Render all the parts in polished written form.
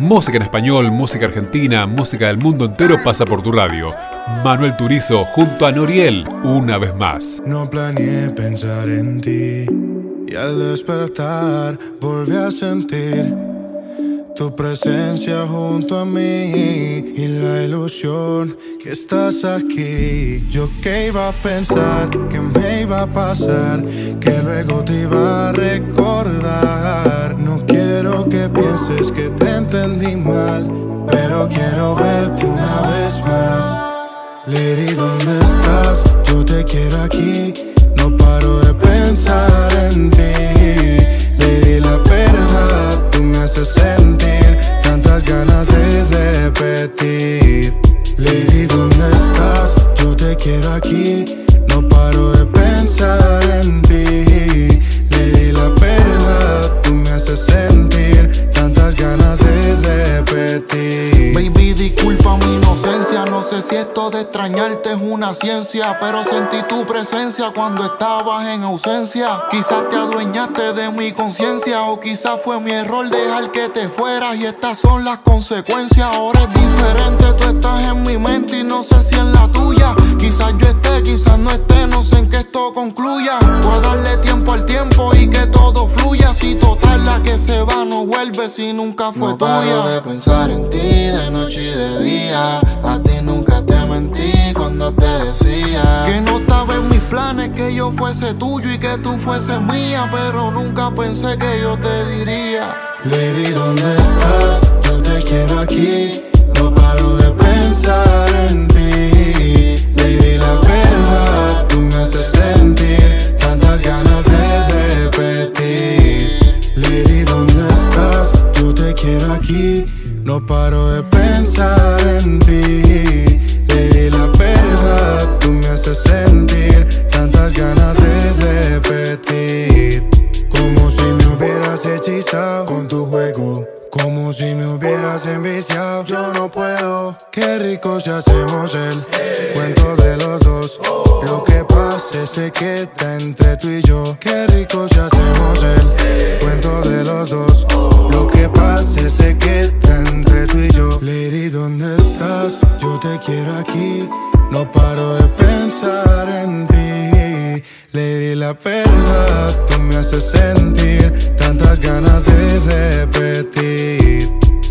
Música en español, música argentina, música del mundo entero pasa por tu radio. Manuel Turizo junto a Noriel, una vez más. No planeé pensar en ti y al despertar volví a sentir tu presencia junto a mí y la ilusión que estás aquí. Yo que iba a pensar que me iba a pasar, que luego te iba a recordar. No quiero que pienses que te entendí mal, pero quiero verte una vez más. Lady, ¿dónde estás? Yo te quiero aquí, no paro de pensar en ti. Lady, la verdad, tú me haces sentir tantas ganas de repetir. Lady, ¿dónde estás? Yo te quiero aquí, no paro de pensar en ti. Lady, la verdad, tú me haces sentir tantas ganas de repetir. Baby, disculpa mi inocencia, no sé si esto de extrañarte es una ciencia, pero sentí tu presencia cuando estabas en ausencia. Quizás te adueñaste de mi conciencia, o quizás fue mi error dejar que te fueras, y estas son las consecuencias. Ahora es diferente, tú estás en mi mente y no sé si en la tuya. Quizás yo esté, quizás no esté, no sé en qué esto concluya. Voy a darle tiempo al tiempo y que todo fluya. Si total la que se va no vuelve, si nunca fue no tuya. No paro de pensar en ti de noche y de día. A ti nunca te mentí cuando te decía que no estaba en mis planes que yo fuese tuyo y que tú fueses mía, pero nunca pensé que yo te diría. Lady, ¿dónde estás? Yo te quiero aquí, no paro de pensar en ti. Lady, la verdad, tú me haces sentir tantas ganas de repetir. Lady, ¿dónde estás? Yo te quiero aquí, no paro de pensar en ti. Lady, la verdad, tú me haces sentir tantas ganas de repetir. Como si me hubieras hechizado con tu juego, como si me hubieras enviciado. Yo no puedo, qué rico si hacemos el cuento de los dos. Lo que pase se queda entre tú y yo. Qué rico si hacemos el cuento de los dos. Lo que pase se queda entre tú y yo. Lady, ¿dónde estás? Yo te quiero aquí, no paro de pensar en ti. Lady, la verdad, tú me haces sentir tantas ganas de repetir.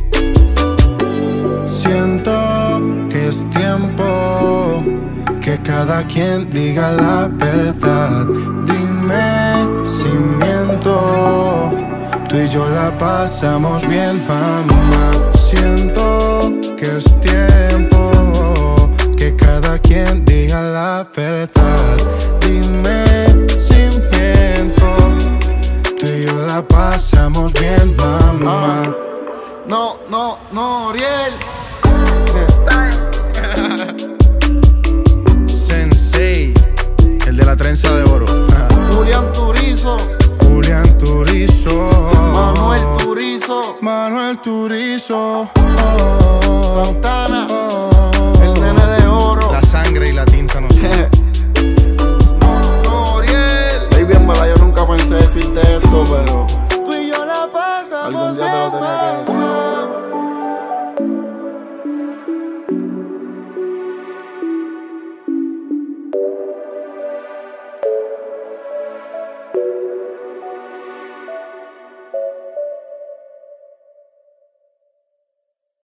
Siento que es tiempo que cada quien diga la verdad. Dime si miento, tú y yo la pasamos bien, mamá. Siento que es tiempo que cada quien diga la verdad. Dime si miento, tú y yo la pasamos bien, mamá. No, Ariel. Sensei, el de la trenza de oro. Julián Turizo. Julián Turizo. Manuel Turizo. Manuel Turizo.